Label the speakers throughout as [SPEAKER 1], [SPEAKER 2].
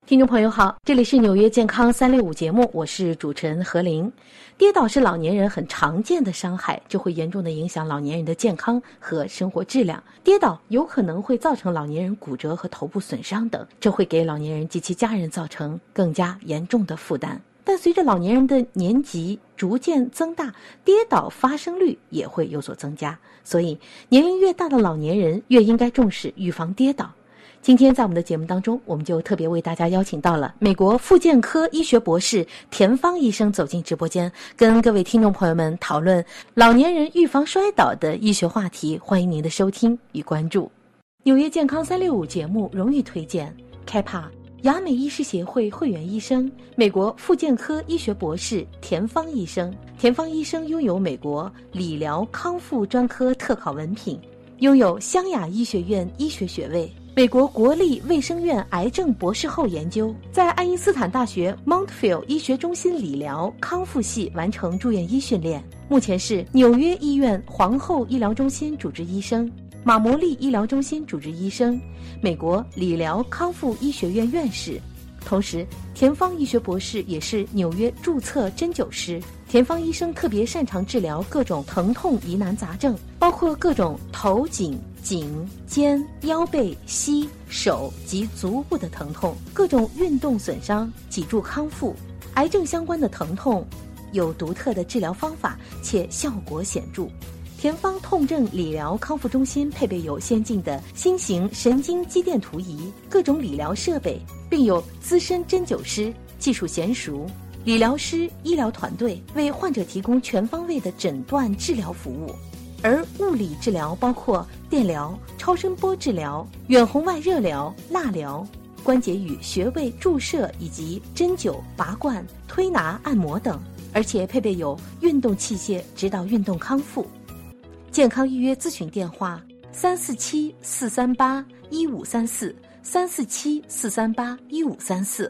[SPEAKER 1] 听众朋友好，这里是纽约健康365节目，我是主持人何琳。跌倒是老年人很常见的伤害，这会严重的影响老年人的健康和生活质量。跌倒有可能会造成老年人骨折和头部损伤等，这会给老年人及其家人造成更加严重的负担。但随着老年人的年纪逐渐增大，跌倒发生率也会有所增加，所以年龄越大的老年人越应该重视预防跌倒。今天在我们的节目当中，我们就特别为大家邀请到了美国复健科医学博士田芳医生走进直播间，跟各位听众朋友们讨论老年人预防摔倒的医学话题。欢迎您的收听与关注。纽约健康365节目荣誉推荐开帕雅美医师协会会员医生、美国复健科医学博士田芳医生。田芳医生拥有美国理疗康复专科特考文凭，拥有湘雅医学院医学学位，美国国立卫生院癌症博士后研究，在爱因斯坦大学 Montfield 医学中心理疗康复系完成住院医训练，目前是纽约医院皇后医疗中心主治医生、马摩利医疗中心主治医生，美国理疗康复医学院院士。同时，田芳医学博士也是纽约注册针灸师。田芳医生特别擅长治疗各种疼痛疑难杂症，包括各种头颈、颈、肩、腰背、膝、手及足部的疼痛，各种运动损伤、脊柱康复、癌症相关的疼痛，有独特的治疗方法且效果显著。田芳痛症理疗康复中心配备有先进的新型神经肌电图仪、各种理疗设备，并有资深针灸师、技术娴熟、理疗师、医疗团队为患者提供全方位的诊断治疗服务。而物理治疗包括电疗、超声波治疗、远红外热疗、蜡疗、关节与穴位注射以及针灸、拔罐、推拿、按摩等，而且配备有运动器械指导运动康复。健康预约咨询电话347-438-1534 347-438-1534。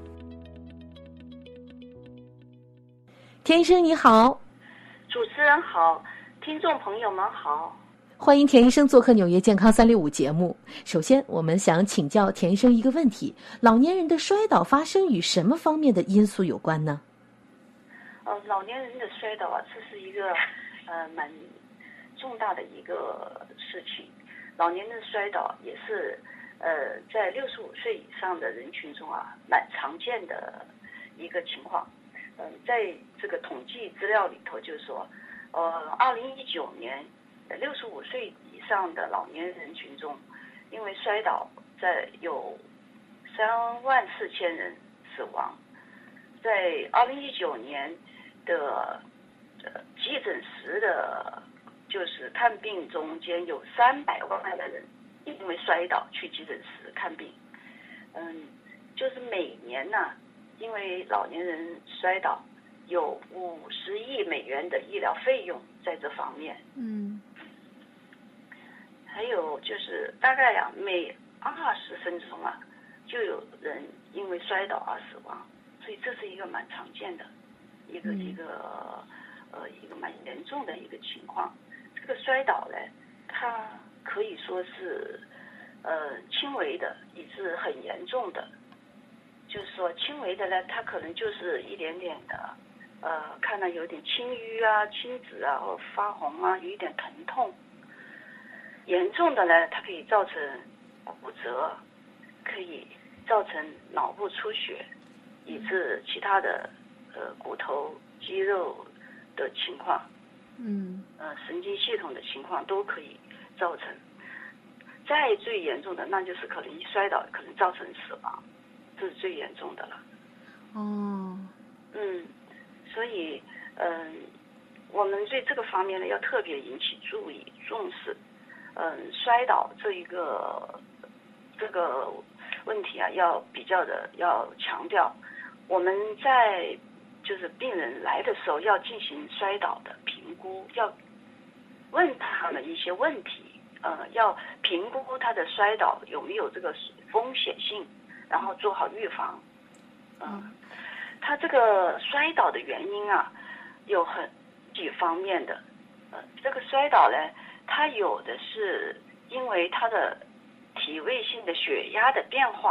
[SPEAKER 1] 田医生你好。
[SPEAKER 2] 主持人好，听众朋友们好，
[SPEAKER 1] 欢迎田医生做客纽约健康365节目。首先我们想请教田医生一个问题，老年人的摔倒发生与什么方面的因素有关呢？
[SPEAKER 2] 老年人的摔倒这是一个蛮重大的一个事情。老年人摔倒也是在65岁以上的人群中蛮常见的一个情况。在这个统计资料里头就是说2019年65岁以上的老年人群中，因为摔倒有34000人死亡。在2019年的急诊室的就是看病中间有300万的人因为摔倒去急诊室看病。就是每年因为老年人摔倒有50亿美元的医疗费用在这方面。还有就是大概每20分钟就有人因为摔倒而死亡，所以这是一个蛮常见的一个蛮严重的一个情况。这个摔倒呢，它可以说是轻微的以致很严重的。就是说轻微的呢，它可能就是一点点的看到有点青瘀青紫或发红有一点疼痛。严重的呢，它可以造成骨折，可以造成脑部出血，以致其他的骨头肌肉的情况，神经系统的情况都可以造成。再最严重的那就是可能一摔倒可能造成死亡，这是最严重的了。所以我们对这个方面呢要特别引起注意重视。摔倒这个问题要比较的要强调。我们在就是病人来的时候要进行摔倒的评估，要问他们一些问题，要评估他的摔倒有没有这个风险性，然后做好预防。他这个摔倒的原因有几方面的。这个摔倒呢，它有的是因为他的体位性的血压的变化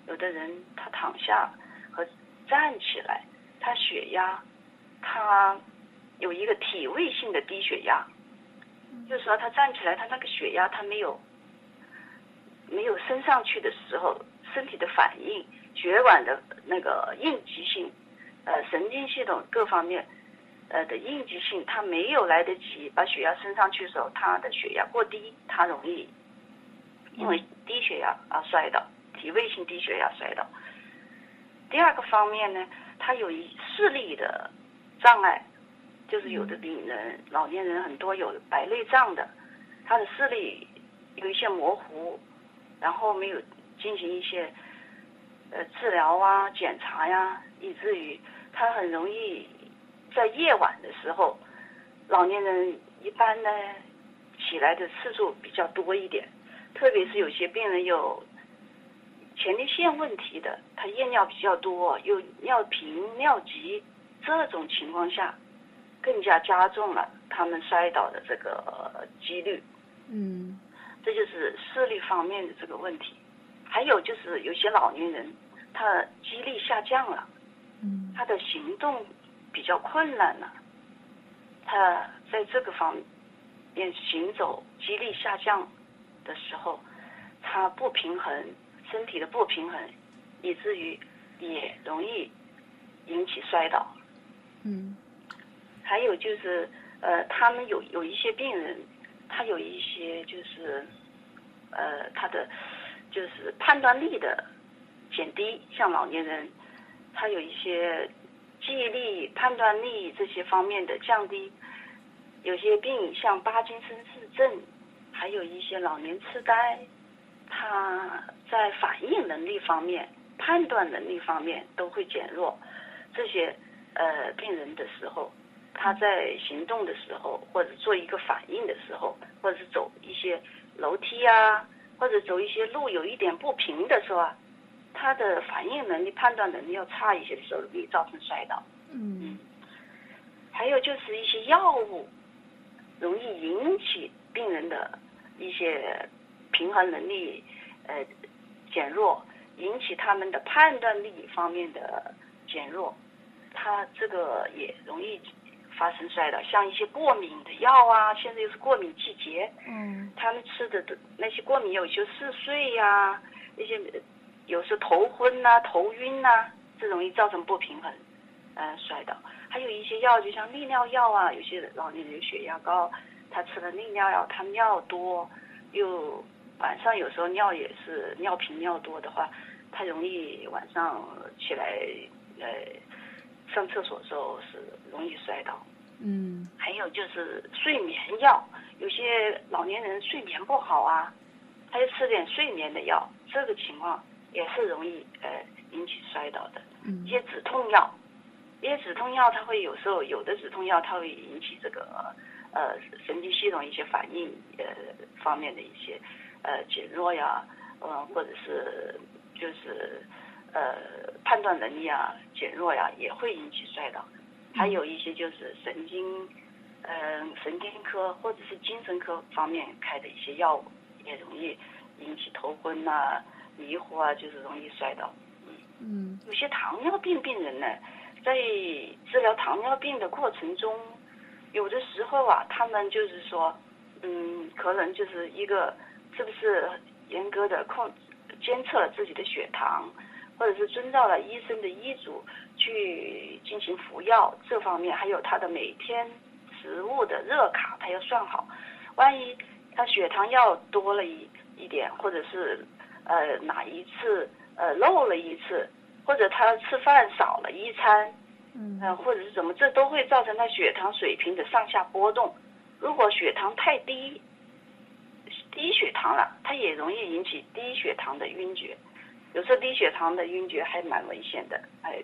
[SPEAKER 2] 有的人他躺下和站起来，他血压他有一个体位性的低血压，就是说他站起来，他那个血压他没有升上去的时候，身体的反应、血管的那个应急性，神经系统各方面的应急性，他没有来得及把血压升上去的时候，他的血压过低，他容易因为低血压而摔倒，体位性低血压摔倒。第二个方面呢，他有视力的障碍，就是有的病人，老年人很多有白内障的，他的视力有一些模糊，然后没有进行一些治疗啊、检查呀，以至于他很容易在夜晚的时候，老年人一般呢起来的次数比较多一点，特别是有些病人有前列腺问题的，他夜尿比较多，有尿频、尿急，这种情况下更加加重了他们摔倒的这个几率。这就是视力方面的这个问题。还有就是有些老年人他肌力下降了，他的行动比较困难了，他在这个方面行走肌力下降的时候，他不平衡，身体的不平衡，以至于也容易引起摔倒。还有就是他们有一些病人，他有一些就是他的就是判断力的减低，像老年人他有一些记忆力、判断力这些方面的降低，有些病像帕金森氏症，还有一些老年痴呆，他在反应能力方面、判断能力方面都会减弱。这些病人的时候，他在行动的时候，或者做一个反应的时候，或者是走一些楼梯啊，或者走一些路有一点不平的时候啊，他的反应能力、判断能力要差一些的时候，容易造成摔倒。还有就是一些药物容易引起病人的一些平衡能力减弱，引起他们的判断力方面的减弱，他这个也容易发生摔倒。像一些过敏的药啊，现在又是过敏季节，他们吃的那些过敏药，有些嗜睡呀，那些有时头昏啊、头晕啊，这容易造成不平衡，摔倒。还有一些药，就像利尿药啊，有些老年人血压高，他吃了利尿药，他尿多，又晚上有时候尿也是尿频尿多的话，他容易晚上起来上厕所的时候是容易摔倒。还有就是睡眠药，有些老年人睡眠不好啊，他就吃点睡眠的药，这个情况也是容易引起摔倒的。一些止痛药，它会有时候有的止痛药它会引起这个神经系统一些反应方面的一些减弱呀，或者是就是判断能力啊减弱呀，也会引起摔倒。还有一些就是神经科或者是精神科方面开的一些药物，也容易引起头昏啊、迷糊啊，就是容易摔倒。有些糖尿病病人呢，在治疗糖尿病的过程中，有的时候啊，他们就是说，可能就是一个是不是严格的监测了自己的血糖，或者是遵照了医生的医嘱去进行服药，这方面还有他的每天食物的热卡，他要算好。万一他血糖药多了一点，或者是哪一次漏了一次，或者他吃饭少了一餐，或者是怎么，这都会造成他血糖水平的上下波动。如果血糖太低血糖了，它也容易引起低血糖的晕厥。有时候低血糖的晕厥还蛮危险的，还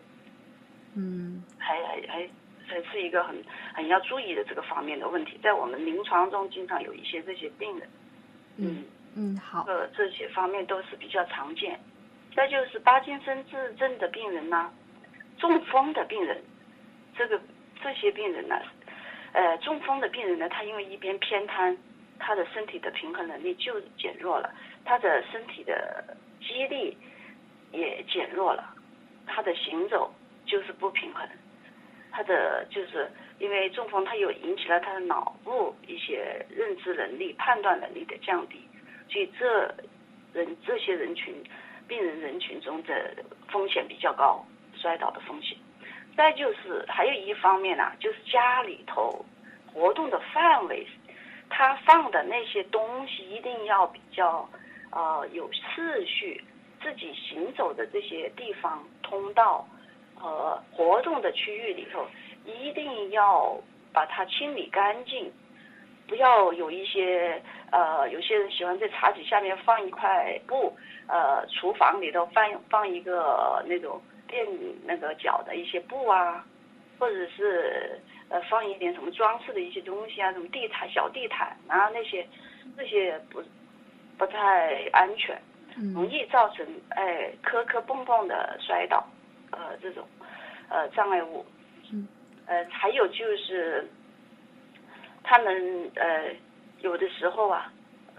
[SPEAKER 2] 是一个很要注意的这个方面的问题，在我们临床中经常有一些这些病人。
[SPEAKER 1] 好。
[SPEAKER 2] 这些方面都是比较常见。再就是帕金森氏症的病人呢，中风的病人，这些病人呢，中风的病人呢，他因为一边偏瘫，他的身体的平衡能力就减弱了，他的身体的肌力也减弱了，他的行走就是不平衡，他的就是因为中风，它有引起了他的脑部一些认知能力、判断能力的降低，所以这些病人人群中的风险比较高，摔倒的风险。再就是还有一方面呢，就是家里头活动的范围，他放的那些东西一定要比较有次序，自己行走的这些地方通道和活动的区域里头，一定要把它清理干净，不要有一些有些人喜欢在茶几下面放一块布，厨房里头放一个那种垫那个脚的一些布啊，或者是放一点什么装饰的一些东西啊，什么小地毯啊，那些不太安全，容易造成磕磕碰碰的摔倒，这种障碍物。还有就是他们有的时候啊，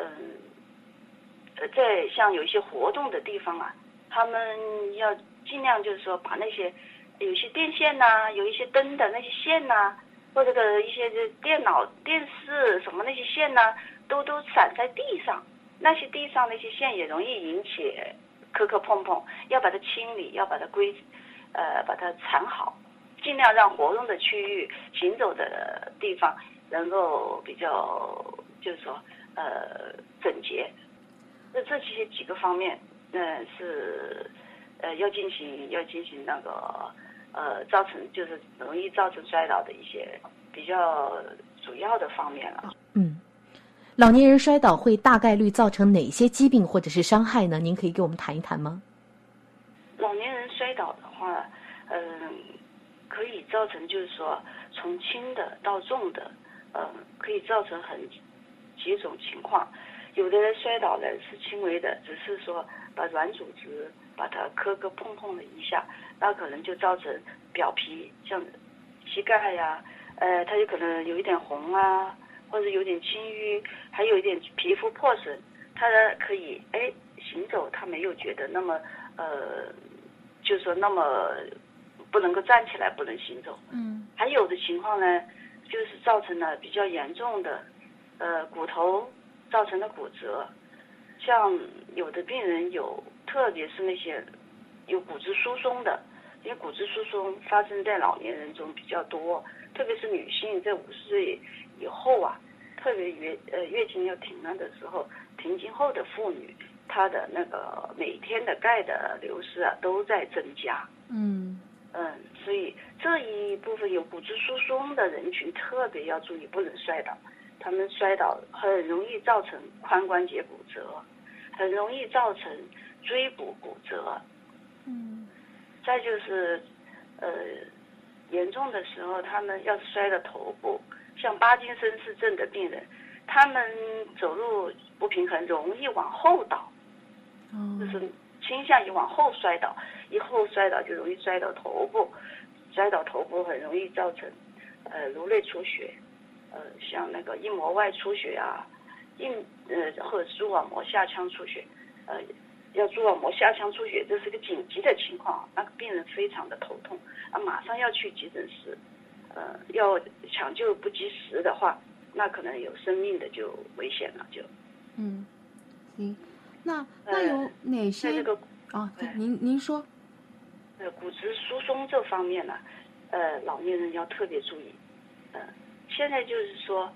[SPEAKER 2] 在像有一些活动的地方啊，他们要尽量就是说把那些有一些电线呐、有一些灯的那些线呐、或者一些电脑、电视什么那些线呐、都散在地上，那些地上那些线也容易引起磕磕碰碰，要把它清理，要把它把它缠好，尽量让活动的区域、行走的地方能够比较就是说整洁。这些几个方面，是要进行那个就是容易造成摔倒的一些比较主要的方面了。
[SPEAKER 1] 老年人摔倒会大概率造成哪些疾病或者是伤害呢？您可以给我们谈一谈吗？
[SPEAKER 2] 老年人摔倒的话，可以造成就是说从轻的到重的，可以造成几种情况。有的人摔倒呢是轻微的，只是说把软组织把它磕磕碰碰了一下，那可能就造成表皮像膝盖呀，它有可能有一点红啊，或者有点青瘀，还有一点皮肤破损，它可以行走它没有觉得那么就是说那么不能够站起来不能行走。还有的情况呢，就是造成了比较严重的骨头造成的骨折，像有的病人特别是那些有骨质疏松的，因为骨质疏松发生在老年人中比较多，特别是女性在50岁以后啊，特别月经要停了的时候，停经后的妇女，她的那个每天的钙的流失啊都在增加。所以这一部分有骨质疏松的人群特别要注意，不能摔倒。他们摔倒很容易造成髋关节骨折，很容易造成椎骨骨折。再就是严重的时候，他们要是摔到头部，像帕金森氏症的病人，他们走路不平衡，容易往后倒，就是倾向于往后摔倒，一后摔倒就容易摔到头部，摔到头部很容易造成颅内出血，像那个硬膜外出血啊，或者蛛网膜下腔出血，要蛛网膜下腔出血，这是个紧急的情况，那个病人非常的头痛，马上要去急诊室，要抢救不及时的话，那可能有生命的就危险了就。
[SPEAKER 3] 行，那有哪些？
[SPEAKER 2] 这个
[SPEAKER 3] 您说。
[SPEAKER 2] 骨质疏松这方面呢，老年人要特别注意。现在就是说，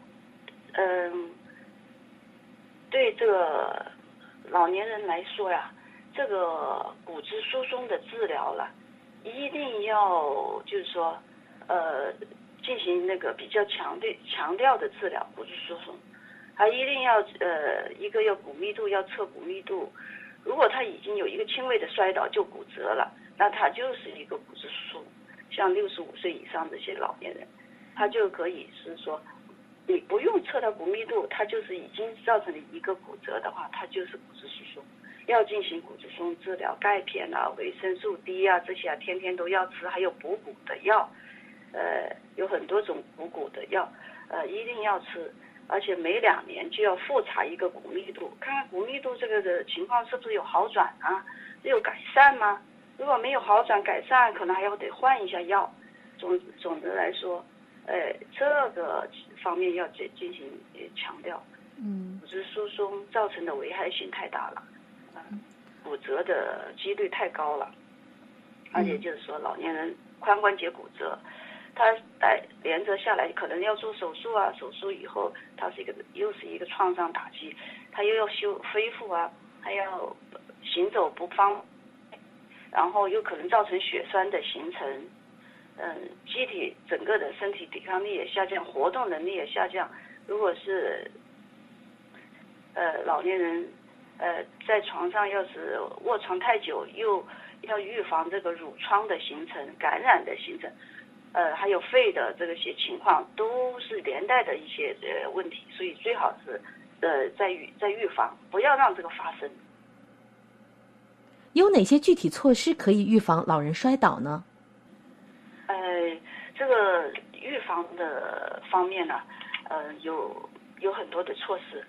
[SPEAKER 2] 对这个老年人来说呀，这个骨质疏松的治疗了，一定要就是说，进行那个比较强调的治疗骨质疏松，还一定要一个要骨密度要测骨密度，如果他已经有一个轻微的摔倒就骨折了，那他就是一个骨质疏松。像65岁以上这些老年人，他就可以是说，你不用测到骨密度，他就是已经造成了一个骨折的话，他就是骨质疏松，要进行骨质疏松治疗，钙片啊、维生素 D 啊这些啊，天天都要吃，还有补骨的药，有很多种补骨的药，一定要吃，而且每2年就要复查一个骨密度，看看骨密度这个的情况是不是有好转啊。 有改善吗？如果没有好转改善，可能还要得换一下药。总的来说，这个方面要进行强调。骨质疏松造成的危害性太大了，骨折的几率太高了，而且就是说老年人髋关节骨折，它连着下来可能要做手术啊，手术以后它又是一个创伤打击，它又要恢复啊，还要行走不方，然后又可能造成血栓的形成，机体整个的身体抵抗力也下降，活动能力也下降。如果是老年人在床上要是卧床太久，又要预防这个褥疮的形成、感染的形成，还有肺的这些情况，都是连带的一些问题，所以最好是在预防，不要让这个发生。
[SPEAKER 1] 有哪些具体措施可以预防老人摔倒呢？
[SPEAKER 2] 这个预防的方面呢，有很多的措施，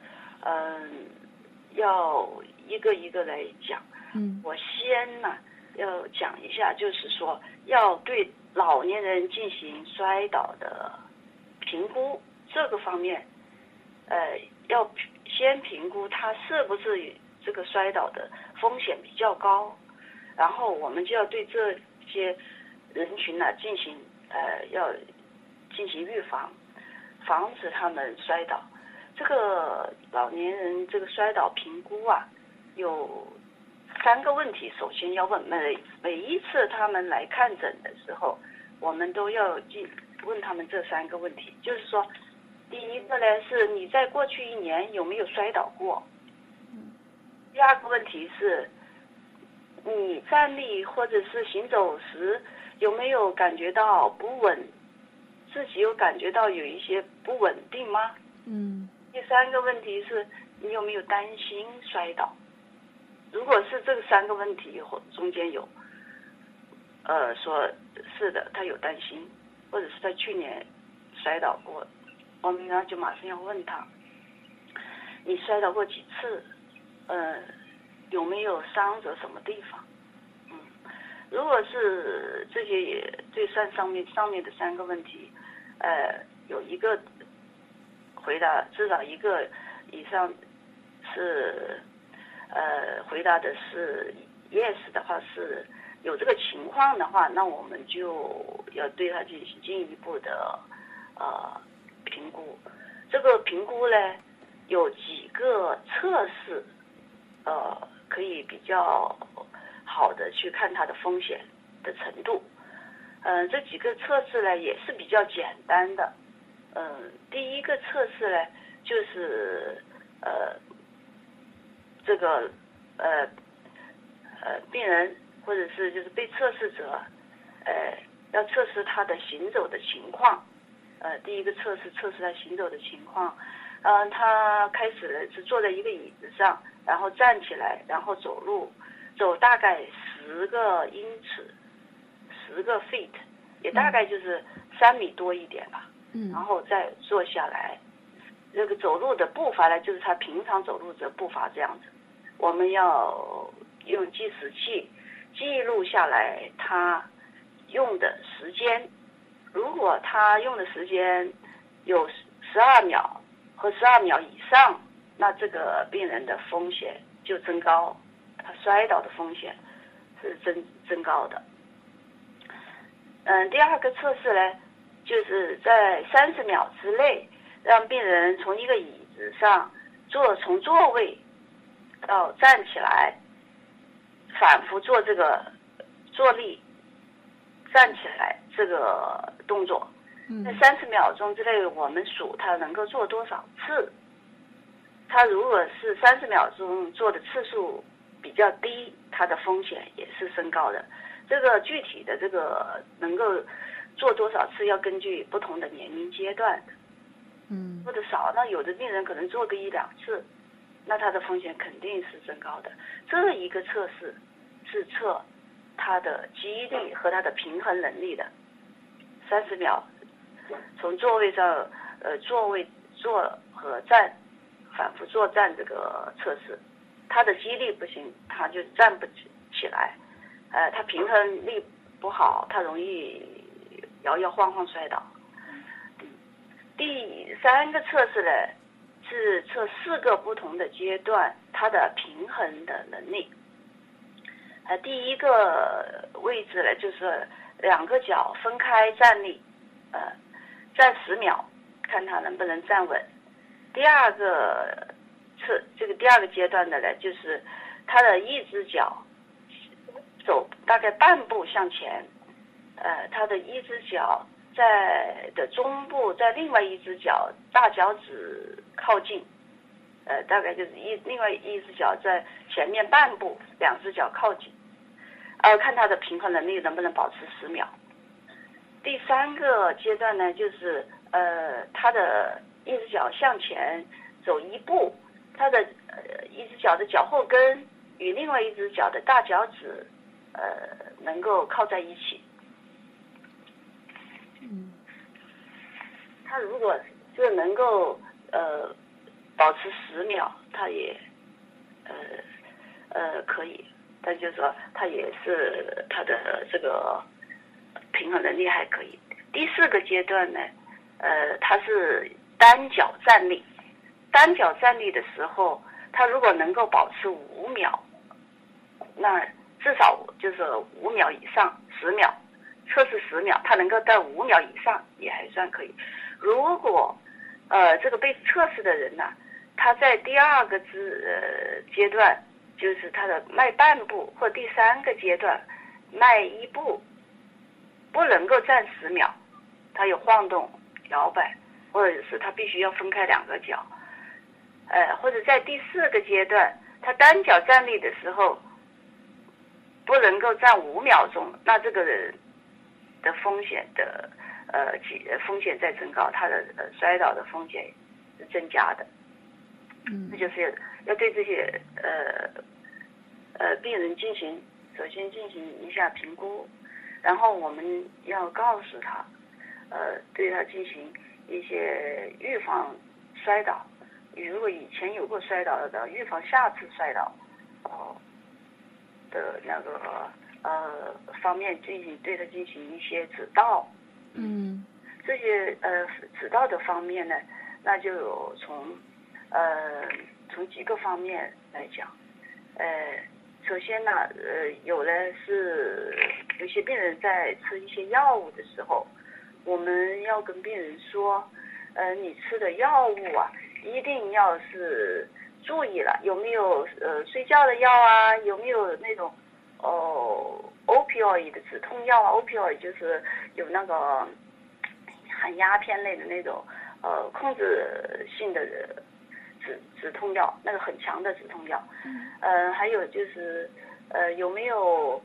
[SPEAKER 2] 要一个一个来讲。我先呢要讲一下，就是说要对老年人进行摔倒的评估，这个方面，要先评估他是不是这个摔倒的风险比较高，然后我们就要对这些人群呢要进行预防，防止他们摔倒。这个老年人这个摔倒评估啊，有3个问题，首先要问。每一次他们来看诊的时候，我们都要问他们这3个问题。就是说，第一个呢是你在过去1年有没有摔倒过？第2个问题是，你站立或者是行走时有没有感觉到不稳？自己有感觉到有一些不稳定吗？第3个问题是，你有没有担心摔倒？如果是这个3个问题中间有，说是的，他有担心，或者是在去年摔倒过，我们呢就马上要问他，你摔倒过几次？有没有伤着什么地方？如果是这些也对上面的3个问题，有一个回答，至少一个以上是回答的是 yes 的话，是有这个情况的话，那我们就要对他进行进一步的评估。这个评估呢有几个测试，可以比较好的去看它的风险的程度。这几个测试呢也是比较简单的。第一个测试呢就是这个病人或者是就是被测试者，要测试他的行走的情况。第一个测试他行走的情况。他开始了是坐在一个椅子上，然后站起来，然后走路，走大概10个英尺，10个 feet， 也大概就是3米多一点吧。然后再坐下来，这个走路的步伐呢，就是他平常走路的步伐这样子。我们要用计时器记录下来他用的时间。如果他用的时间有12秒和12秒以上，那这个病人的风险就增高，他摔倒的风险是增高的。第2个测试呢，就是在30秒之内，让病人从一个椅子上从座位到站起来，反复做这个坐立站起来这个动作。在30秒钟之内，我们数他能够做多少次。他如果是30秒钟做的次数比较低，他的风险也是升高的。这个具体的这个能够做多少次，要根据不同的年龄阶段的。做的少，那有的病人可能做个1-2次，那他的风险肯定是增高的。这一个测试是测他的记忆力和他的平衡能力的。30秒，从座位上坐和站，反复坐站这个测试，他的记忆力不行，他就站不起起来，他平衡力不好，他容易摇摇晃晃摔倒。第3个测试呢，是测4个不同的阶段他的平衡的能力。第一个位置呢，就是2个脚分开站立，站10秒，看他能不能站稳。第二个阶段的呢，就是他的一只脚走大概半步向前，他的一只脚的中部在另外一只脚大脚趾靠近，大概就是另外一只脚在前面半步，2只脚靠近，看他的平衡能力能不能保持10秒。第3个阶段呢，就是他的一只脚向前走1步，他的一只脚的脚后跟与另外一只脚的大脚趾能够靠在一起。他如果是能够保持10秒，他也可以，但就是说他也是他的这个平衡能力还可以。第4个阶段呢，他是单脚站立。单脚站立的时候，他如果能够保持5秒，那至少就是5秒以上，10秒，测试10秒，他能够在5秒以上也还算可以。如果这个被测试的人呢，他在第2个阶段，就是他的迈半步，或第3个阶段迈1步，不能够站10秒，他有晃动、摇摆，或者是他必须要分开2个脚，或者在第4个阶段，他单脚站立的时候不能够站5秒钟，那这个人的风险在增高，他的摔倒的风险是增加的。这就是要对这些病人首先进行一下评估，然后我们要告诉他，对他进行一些预防摔倒，如果以前有过摔倒的，预防下次摔倒的那个方面对他进行一些指导。这些指导的方面呢，那就有从几个方面来讲。首先呢，有些病人在吃一些药物的时候，我们要跟病人说，你吃的药物啊，一定要是注意了，有没有睡觉的药啊，有没有那种opioid 的止痛药啊 ，opioid 就是有那个含鸦片类的那种控制性的止痛药，那个很强的止痛药。还有就是有没有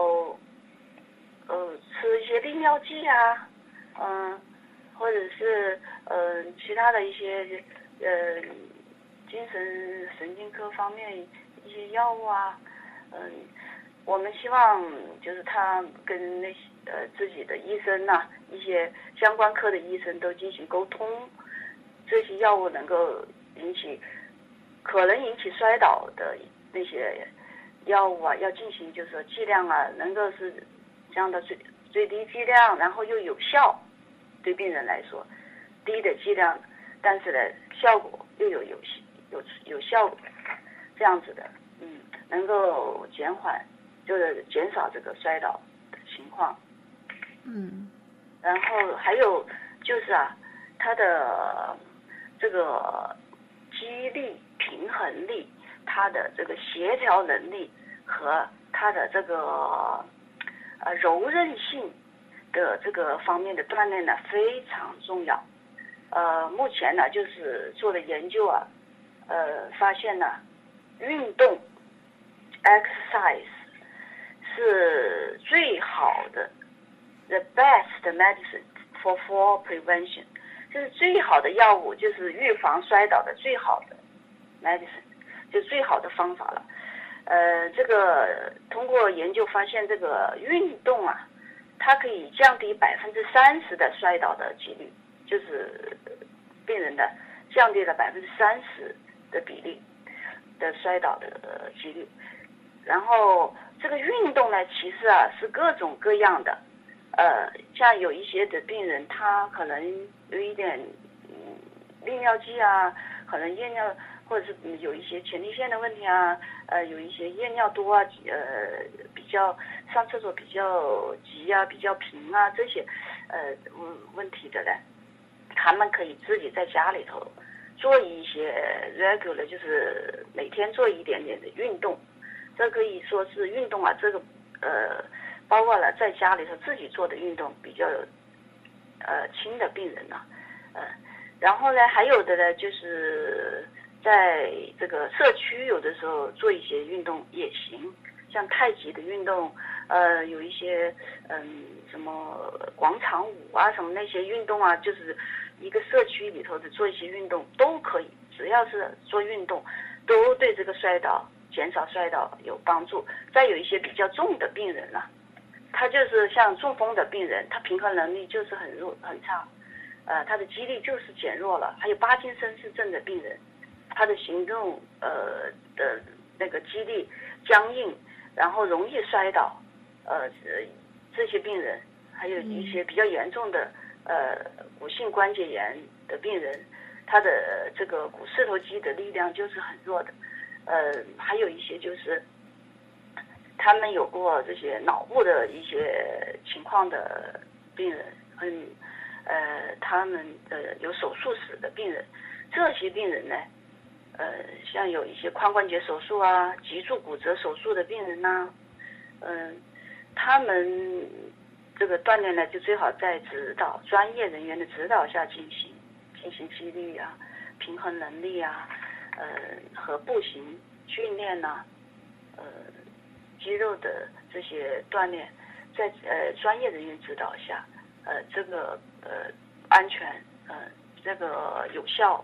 [SPEAKER 2] 吃一些利尿剂啊，或者是其他的一些精神神经科方面一些药物啊。我们希望就是他跟那些自己的医生呐，一些相关科的医生都进行沟通，这些药物能够可能引起摔倒的那些药物啊，要进行就是说剂量啊，能够是降到最低剂量，然后又有效，对病人来说，低的剂量，但是呢效果又有效果，这样子的，能够就是减少这个摔倒的情况。然后还有就是他的这个肌力、平衡力，他的这个协调能力和他的这个柔韧性的这个方面的锻炼呢非常重要。目前呢就是做了研究发现呢运动 exercise 是最好的 the best medicine for fall prevention， 就是最好的药物，就是预防摔倒的最好的 medicine， 就最好的方法了。这个通过研究发现，这个运动它可以降低30%的摔倒的几率，就是病人的降低了30%的比例的摔倒的几率。 然后这个运动呢，其实啊是各种各样的，像有一些的病人，他可能有一点利尿剂啊，可能夜尿，或者是有一些前列腺的问题啊，有一些夜尿多啊，比较上厕所比较急啊，比较频啊这些问题的呢，他们可以自己在家里头做一些 regular， 就是每天做一点点的运动。这可以说是运动啊，这个包括了在家里头自己做的运动比较轻的病人呢，然后呢还有的呢就是在这个社区有的时候做一些运动也行，像太极的运动，有一些什么广场舞啊什么那些运动啊，就是一个社区里头的做一些运动都可以，只要是做运动都对这个减少摔倒有帮助。再有一些比较重的病人啊，他就是像中风的病人，他平衡能力就是很差，他的肌力就是减弱了。还有帕金森氏症的病人，他的行动的那个肌力僵硬，然后容易摔倒，这些病人，还有一些比较严重的骨性关节炎的病人，他的这个股四头肌的力量就是很弱的。还有一些就是他们有过这些脑部的一些情况的病人，他们有手术史的病人，这些病人呢，像有一些髋关节手术啊、脊柱骨折手术的病人呐，他们这个锻炼呢，就最好在专业人员的指导下进行肌力啊、平衡能力啊。和步行训练呐，肌肉的这些锻炼，在专业人员指导下，这个安全，这个有效，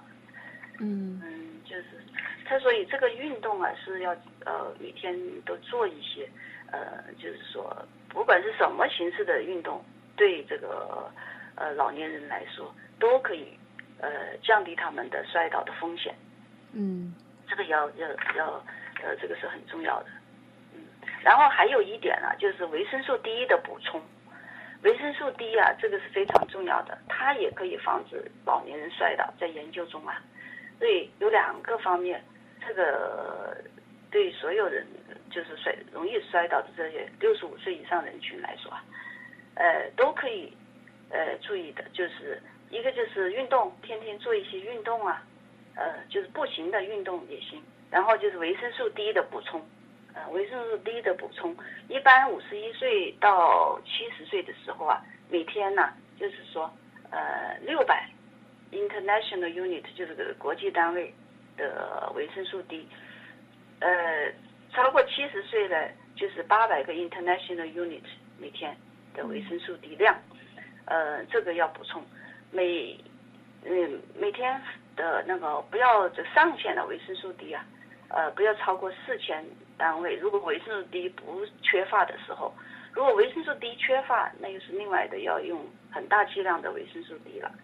[SPEAKER 2] 就是他所以这个运动啊是要每天都做一些，就是说不管是什么形式的运动，对这个老年人来说都可以降低他们的摔倒的风险。这个要这个是很重要的。然后还有一点啊，就是维生素 D 的补充。维生素 D 啊，这个是非常重要的，它也可以防止老年人摔倒，在研究中啊。所以有2个方面，这个对所有人就是容易摔倒的这些65岁以上人群来说啊，都可以注意的，就是一个就是运动，天天做一些运动啊。就是步行的运动也行，然后就是维生素 D 的补充，维生素 D 的补充，一般51岁到70岁的时候啊，每天呢，就是说600 international unit 就是个国际单位的维生素 D，超过70岁的就是800个 international unit 每天的维生素 D 量，这个要补充，每天的那个不要这上限的维生素 D 啊，不要超过4000单位。如果维生素 D 不缺乏的时候，如果维生素 D 缺乏，那又是另外的要用很大剂量的维生素 D 了。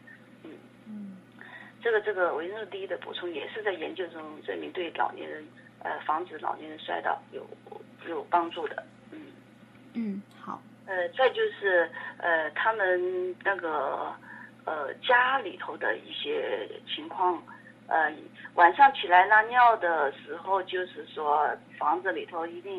[SPEAKER 2] 这个维生素 D 的补充也是在研究中证明对老年人防止老年人摔倒有帮助的。
[SPEAKER 3] 好。
[SPEAKER 2] 再就是他们那个家里头的一些情况，晚上起来拉尿的时候，就是说房子里头一定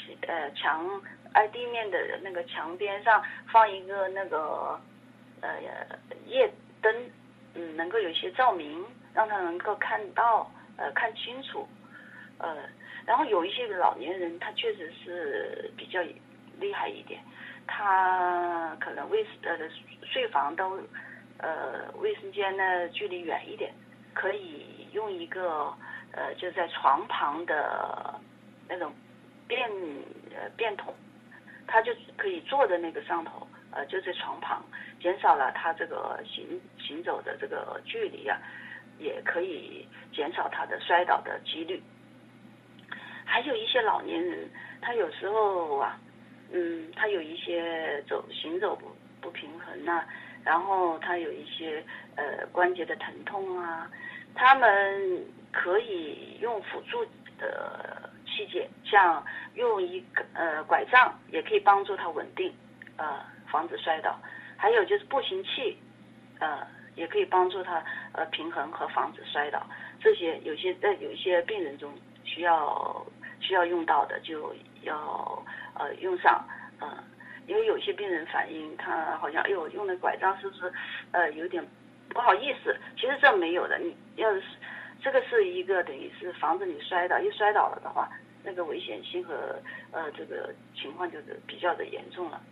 [SPEAKER 2] 地面的那个墙边上放一个那个夜灯，能够有一些照明，让他能够看到看清楚，然后有一些老年人他确实是比较厉害一点，他可能睡房都卫生间呢距离远一点，可以用一个就在床旁的那种便桶，他就可以坐在那个上头，就在床旁，减少了他这个行走的这个距离啊，也可以减少他的摔倒的几率。还有一些老年人，他有时候啊，他有一些行走不平衡啊，然后他有一些关节的疼痛啊，他们可以用辅助的器器械，像用一个拐杖也可以帮助他稳定，防止摔倒。还有就是步行器，也可以帮助他平衡和防止摔倒。这些有一些病人中需要用到的就要用上，因为有些病人反映他好像用的拐杖是不是有点不好意思，其实这没有的。你要是这个是一个等于是防止你摔倒，一摔倒了的话，那个危险性和这个情况就是比较的严重了。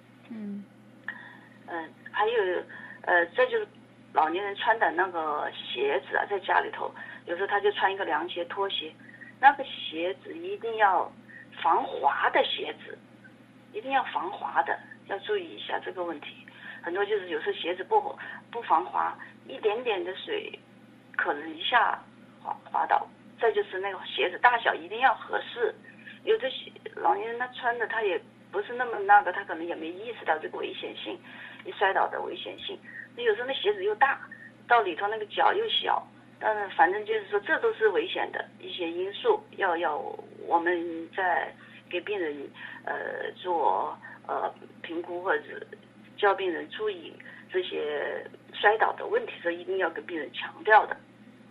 [SPEAKER 2] 还有这就是老年人穿的那个鞋子啊，在家里头有时候他就穿一个凉鞋、拖鞋，那个鞋子一定要防滑的鞋子，一定要防滑的，要注意一下这个问题。很多就是有时候鞋子不防滑，一点点的水可能一下滑倒。再就是那个鞋子大小一定要合适，有的老年人他穿的他也不是那么那个，他可能也没意识到这个危险性，一摔倒的危险性。那有时候那鞋子又大，到里头那个脚又小，但是反正就是说这都是危险的一些因素，要我们在给病人做评估或者教病人注意这些摔倒的问题时，一定要跟病人强调的。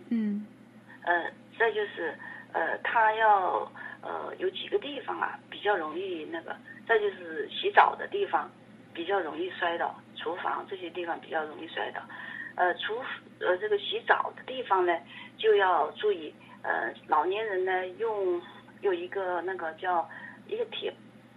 [SPEAKER 2] 再就是他要有几个地方啊比较容易那个，再就是洗澡的地方比较容易摔倒，厨房这些地方比较容易摔倒。这个洗澡的地方呢就要注意，老年人呢有一个那个叫一个铁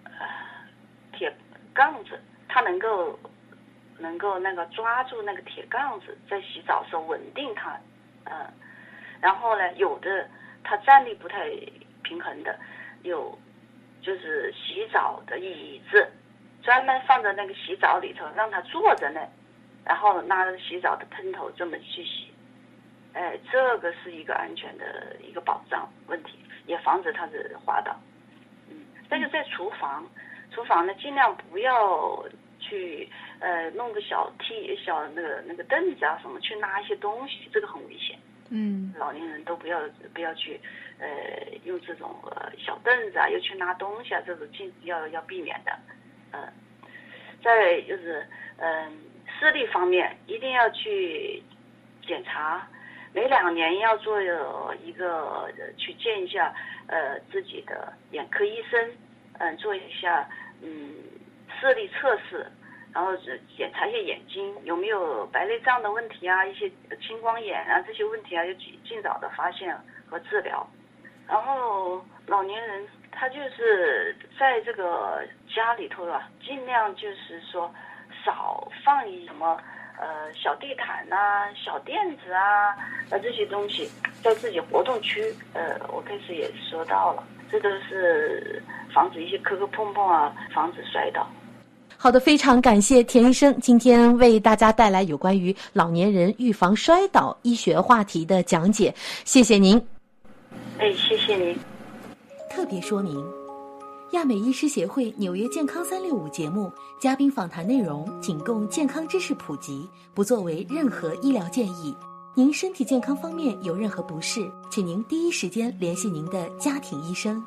[SPEAKER 2] 杠子，他能够那个抓住那个铁杠子，在洗澡的时候稳定它，然后呢，有的他站立不太平衡的，有就是洗澡的椅子，专门放在那个洗澡里头，让他坐着呢，然后拿着洗澡的喷头这么去洗，这个是一个安全的一个保障问题，也防止他的滑倒。但是在厨房呢，尽量不要去弄个小那个凳子啊什么去拿一些东西，这个很危险。老年人都不要去用这种小凳子啊，又去拿东西啊，这种要避免的。再就是视力方面一定要去检查，每2年要做一个去见一下自己的眼科医生，做一下视力测试，然后检查一下眼睛有没有白内障的问题啊，一些青光眼啊这些问题啊，要尽早的发现和治疗。然后老年人他就是在这个家里头啊，尽量就是说少放一什么小地毯啊、小垫子啊这些东西在自己活动区。我开始也说到了，这都是防止一些磕磕碰碰啊，防止摔倒。
[SPEAKER 1] 好的，非常感谢田医生今天为大家带来有关于老年人预防摔倒医学话题的讲解，谢谢您。
[SPEAKER 2] 谢谢您。
[SPEAKER 1] 特别说明，亚美医师协会纽约健康365节目嘉宾访谈内容仅供健康知识普及，不作为任何医疗建议。您身体健康方面有任何不适，请您第一时间联系您的家庭医生。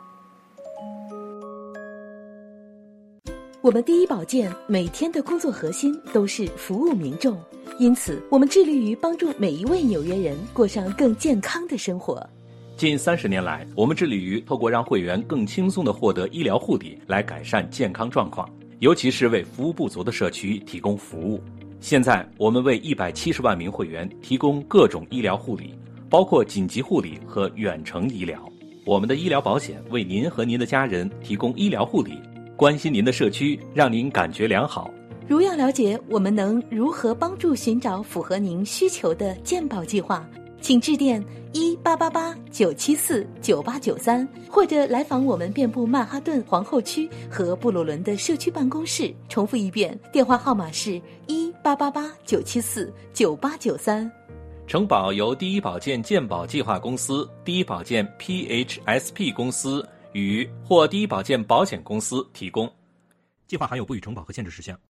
[SPEAKER 1] 我们第一保健每天的工作核心都是服务民众，因此我们致力于帮助每一位纽约人过上更健康的生活。
[SPEAKER 4] 近30年来，我们致力于透过让会员更轻松地获得医疗护理来改善健康状况，尤其是为服务不足的社区提供服务。现在我们为170万名会员提供各种医疗护理，包括紧急护理和远程医疗。我们的医疗保险为您和您的家人提供医疗护理，关心您的社区，让您感觉良好。
[SPEAKER 1] 如要了解我们能如何帮助寻找符合您需求的健保计划，请致电1888-974-9893，或者来访我们遍布曼哈顿、皇后区和布鲁伦的社区办公室。重复一遍，电话号码是1888-974-9893。
[SPEAKER 4] 承保由第一保健健保计划公司、第一保健 PHSP 公司与或第一保健保险公司提供。计划含有不予承保和限制事项。